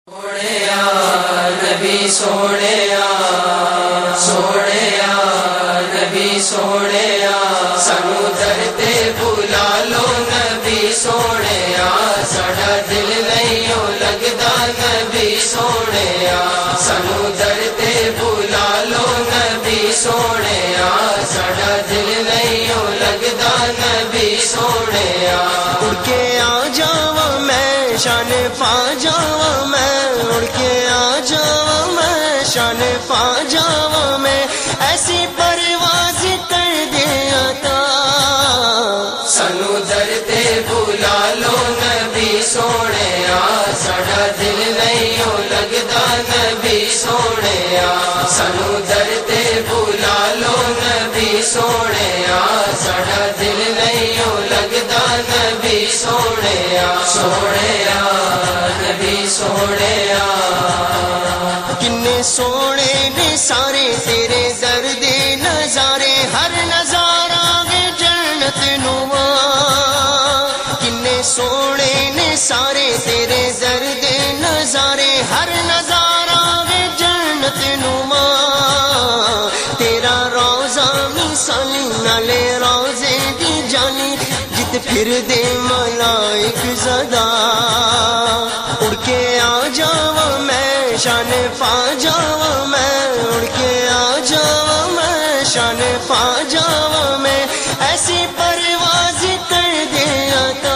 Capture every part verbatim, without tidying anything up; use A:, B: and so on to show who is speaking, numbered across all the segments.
A: سوڑیا نبی سوڑیا سوڑیا نبی سوڑیا سانو درتے بھلا لو نبی سوڑیا ساڈا دل نہیں لگدا نبی سوڑیا سانو درتے بھلا لو نبی سوڑیا ساڈا دل نہیں لگدا نبی سوڑیا
B: اڑ کے آ جاواں میں شان پا جاواں میں اڑ کے آ جاواں میں شان پا جاواں میں ایسی پرواز کر دے عطا
A: سانو درتے بھلا لو نبی سوڑیا ساڈا دل نہیں لگدا نبی سوڑیا سانو درتے بھلا لو نبی سوڑیا ساڈا دل نہیں لگدا نبی سوڑیا سوڑیا نبی سوڑیا
B: کنے سونے نے سارے تیرے درد نظارے ہر نظارہ گے جنت نما کنے سونے نے سارے تیرے درد نظارے ہر نظارہ گے جنت نما تیرا روزہ مثالی نالے روزے دی جانی جت پھر دے ملائک زدہ اڑ کے آ جاواں میں شان پا جاواں میں اڑ کے آ جاواں میں شان پا جاواں میں ایسی پرواز کر دے عطا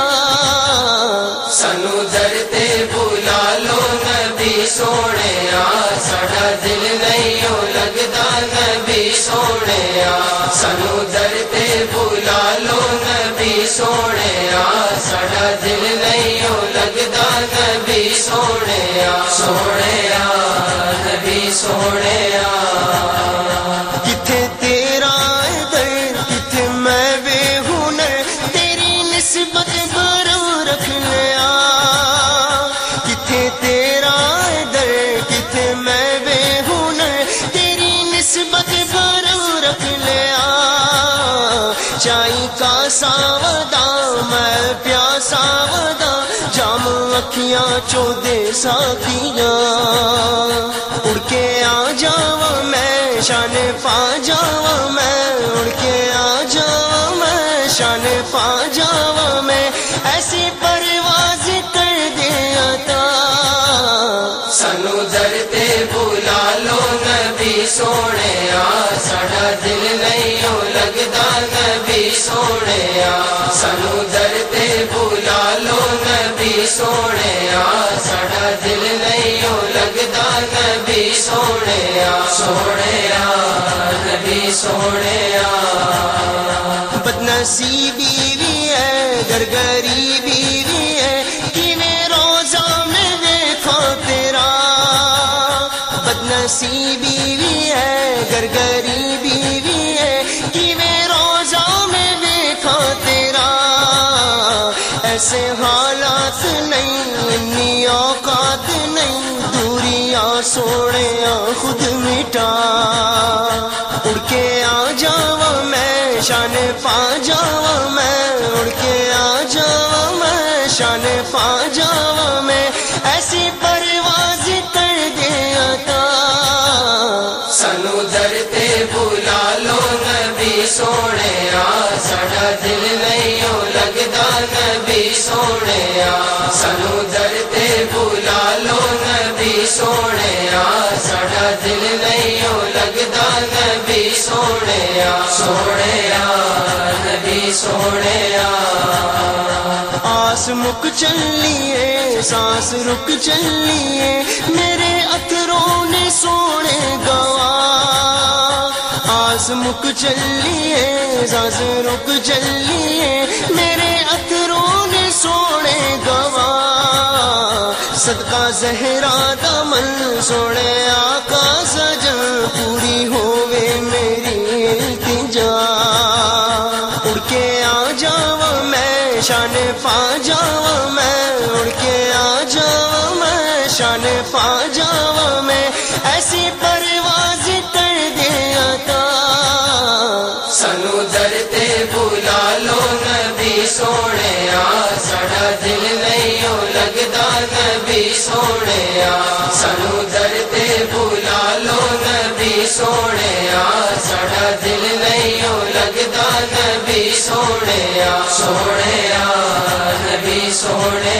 A: سانو درتے بھلا لو نبی سوڑیا ساڈا دل نہیں لگدا نبی سوڑیا سانو درتے بھلا لو نبی سوڑیا ساڈا دل نہیں لگدا نبی سوڑیا سوڑیا نبی سوڑیا
B: کتھے تیرا در کتھے میں بے ہنر تیری نسبت برو رکھ لیا کتھے تیرا در کتھے میں بے ہنر تیری نسبت برو رکھ لیا چائی کا ساودا میں پیاسا ودا جام اکھیاں چو دے ساکیاں اڑ کے آ جاواں میں شان پا جاواں میں اڑ کے آ جاواں میں شان پا جاواں میں ایسی پرواز کر دے عطا
A: سانو درتے بھلا لو نبی سوڑیا ساڈا دل نہیں لگدا نبی سوڑیا سانو درتے بھلا لو نبی سوڑیا ساڈا دل نہیں لگدا نبی سوڑیا سوڑیا نبی سوڑیا
B: بدنصیبی بھی ہے گرگری بھی ہے کیویں روزہ میں دیکھا تیرا بدنصیبی بھی ہے گرگری بھی ہے کیویں روزہ میں دیکھا تیرا ایسے حالات نہیں انی اوقات نہیں دوریاں سوڑیاں خود مٹا اڑ کے آ جاواں میں شان پا جاواں میں اڑ کے آ جاواں میں شان پا جاواں میں ایسی پرواز کر دے عطا
A: سانو درتے بھلا لو نبی سوڑیا ساڈا دل نہیں لگدا نبی سوڑیا سانو درتے بھلا لو نبی سوڑیا ساڈا دل نہیں لگدا نبی سوڑیا سوڑیا نبی سوڑیا
B: آس مک چلیے سانس رک چلیے میرے اتھروں نے سونے گوا آس مک چلیے سانس رک چلیے میرے اتھروں نے سونے گوا صدقہ زہرا دمن سونے آقا سجن پوری ہووے میری التجا اڑ کے آ جاواں میں شان پا جاواں میں اڑ کے آ جاواں میں شان پا جاواں میں ایسی پرواز کر دے عطا
A: سانو درتے بھلا لو نبی سوڑیا ساڈا دل نہیں لگدا نبی سوڑیا ساڈا دل نہیں لگدا نبی سونے سونے نبی سونے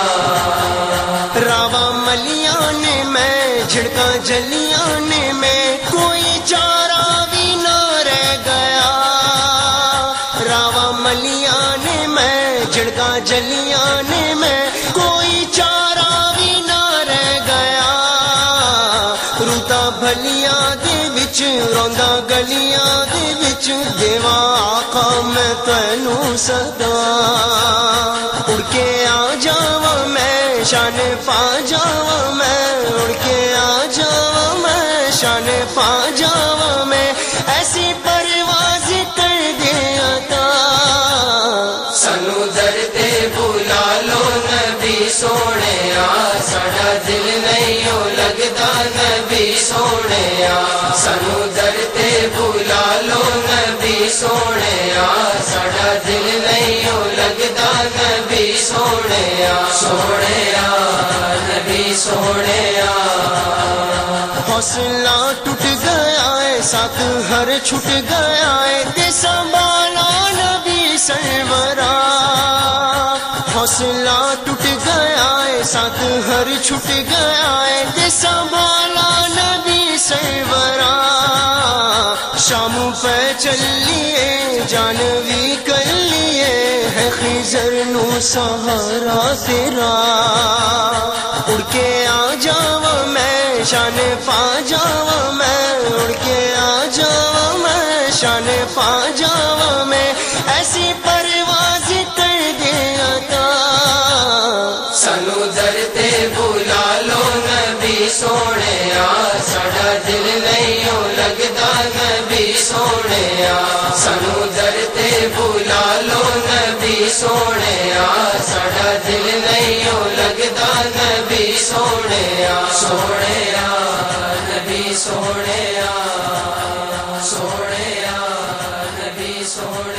B: راوا ملیاں نے میں جھڑکا جلیاں نے میں کوئی چارہ بھی نہ رہ گیا راوا ملیاں نے میں جھڑکا جلیاں نے میں کوئی چارہ بھی نہ رہ گیا روتا بھلیاں دے وچ روندا گلیاں دے وچ دیواں آقا میں تینوں صدا اڑ کے آ جاواں میں شان پا جاواں میں اڑ کے آ جاواں میں شان پا جاواں میں ایسی پرواز کر دے عطا
A: سانو در تے بلا لو نبی سونے ساڈا دل نہیں لگدا نبی سونے سانو در تے بلا لو نبی سونے ساڈا دل نہیں لگدا نبی سونے سونے نبی سونے
B: حوصلہ ٹوٹ گیا ہے ساتھ ہر چھٹ گیا ہے تے سنبھالا نبی سرورا حوصلہ ٹوٹ گیا ہے ساتھ ہر چھٹ گیا ہے تے سنبھالا نبی سرورا شام پہ چلیے جانوی کر لیے ہے خضر نو سہارا تیرا اڑ کے آ جاواں میں شان پا جاواں میں اڑ کے آ جاواں میں شان پا جاواں میں ایسی پرواز کر دے عطا
A: سانو در تے بلا لو نبی سونے ساڈا دل نہیں لگدا نبی سونے سانو در تے بلا لو نبی سونے ساڈا دل نہیں لگدا نبی سونے سونے نبی سونے سونے نبی سونے